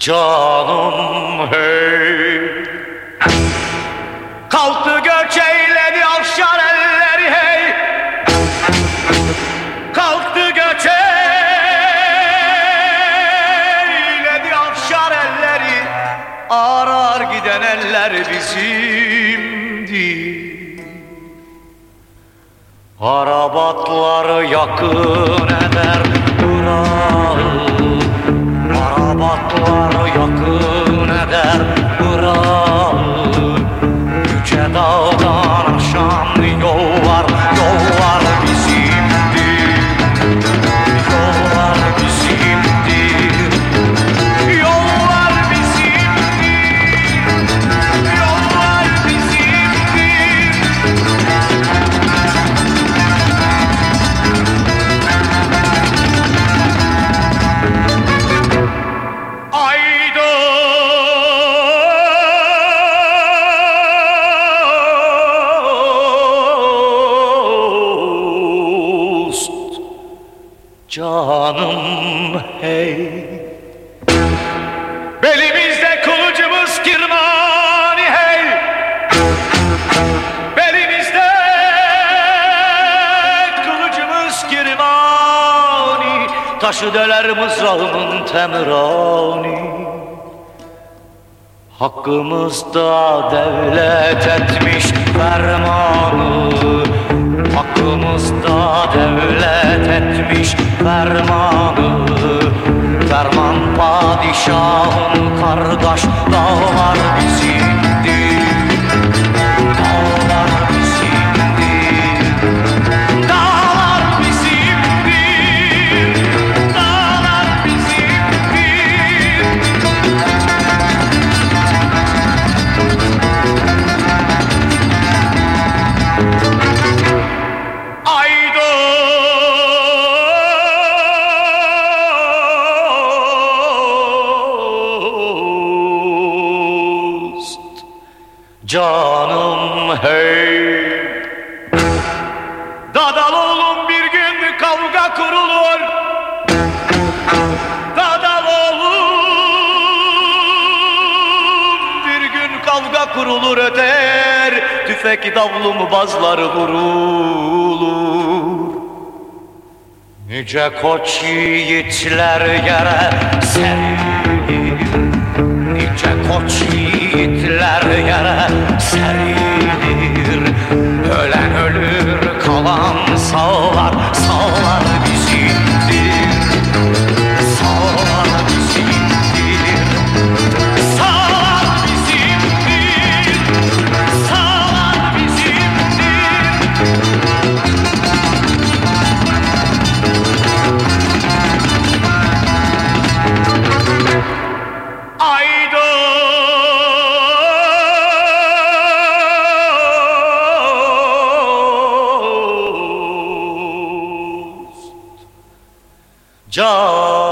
Canım hey. Kalktı göç eyledi avşar elleri hey. Kalktı göç eyledi avşar elleri. Arar giden eller bizimdi. Arabatları yakın eder Irak'ı. Arabatları yakın eder Irak'ı. Yüce dağdan aşan yol var, yol var bizimdi. Yol var bizimdi. Yol var bizimdi. Yol var bizimdi. Canım hey. Belimizde kılıcımız kirmani hey. Belimizde kılıcımız kirmani. Taşı deler mızrağımın temirani. Hakkımızda devlet etmiş fermanı. Hakkımızda devlet etmiş fermanı. Ferman padişahın kardeş dağlar bizimdi. Dağlar bizimdi. Dağlar bizimdi. Dağlar bizimdi. Canım hey. Dadaloğlum bir gün kavga kurulur. Dadaloğlum bir gün kavga kurulur öter. Tüfek davlum bazları vurulur. Nice koç yiğitler yere serilir. Nice koç yiğitler yere serilir. Ölen ölür kalan sağlar, sağlar bizimdir. Sağlar bizimdir. Sağlar bizimdir. Sağlar bizimdir. Can